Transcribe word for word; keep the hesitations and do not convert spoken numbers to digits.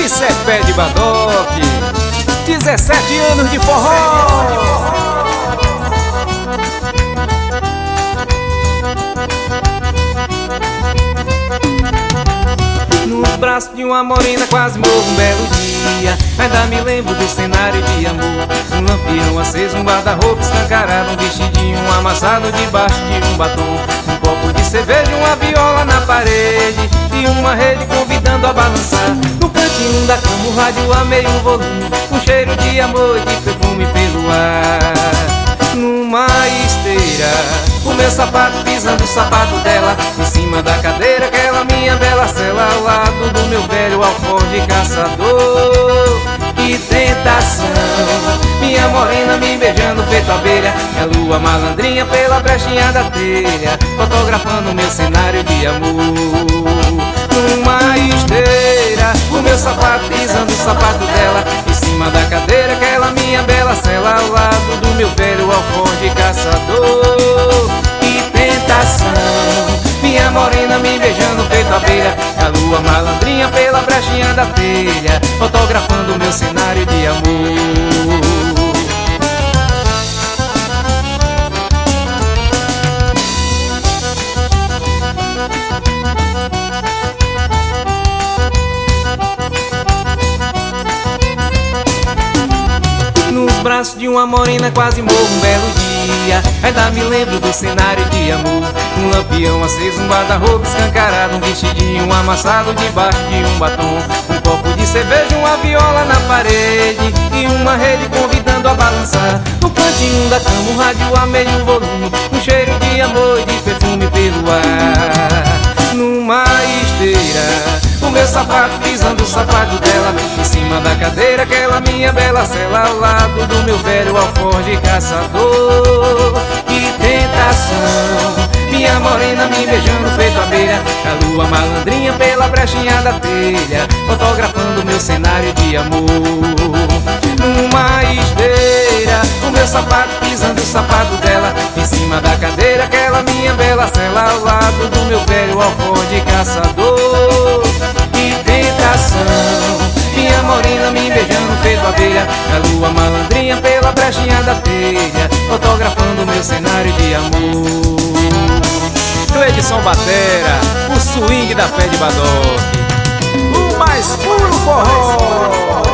Isso é pé de badoque, dezessete anos de forró. Nos braços de uma morena quase morro um belo dia. Ainda me lembro do cenário de amor. Um lampião aceso, um guarda-roupa escancarado, um vestidinho amassado debaixo de um batom. Um copo de cerveja, uma viola na parede e uma rede convidando a balançar. No cantinho da cama o rádio a meio volume, um cheiro de amor e de perfume pelo ar. Numa esteira, o meu sapato pisando o sapato dela, em cima da cadeira aquela minha bela cela, ao lado do meu velho alforje caçador. Que tentação, minha morena me beijando feito abelha, e a lua malandrinha pela brechinha da telha, fotografando meu cenário de amor. Numa esteira, o meu sapato pisando o sapato dela, em cima da cadeira aquela minha bela cela, ao lado do meu velho alforje caçador. Que tentação, minha morena me beijando feito abelha, e a lua malandrinha pela brechinha da telha, fotografando meu cenário de amor. Nos braços de uma morena quase morro um belo dia. Ainda me lembro do cenário de amor. Um lampião aceso, um guarda-roupa escancarado, um vestidinho amassado debaixo de um batom. Um copo de cerveja, uma viola na parede e uma rede convidando a balançar. No cantinho da cama, um rádio a meio volume, um cheiro de amor e de perfume pelo ar. Numa esteira, o meu sapato pisando o sapato dela, em cima da cadeira aquela minha bela cela, ao lado do meu velho alforje caçador. Que tentação, minha morena me beijando feito abelha, a lua malandrinha pela brechinha da telha, fotografando meu cenário de amor. Numa esteira, o meu sapato pisando o sapato dela, em cima da cadeira aquela minha bela cela, ao lado do meu velho alforje caçador. Que tentação, minha morena me beijando feito abelha, a lua malandrinha pela brechinha da telha, fotografando meu cenário de amor. Cleidson Batera, o swing da pé de badoque, o mais puro forró.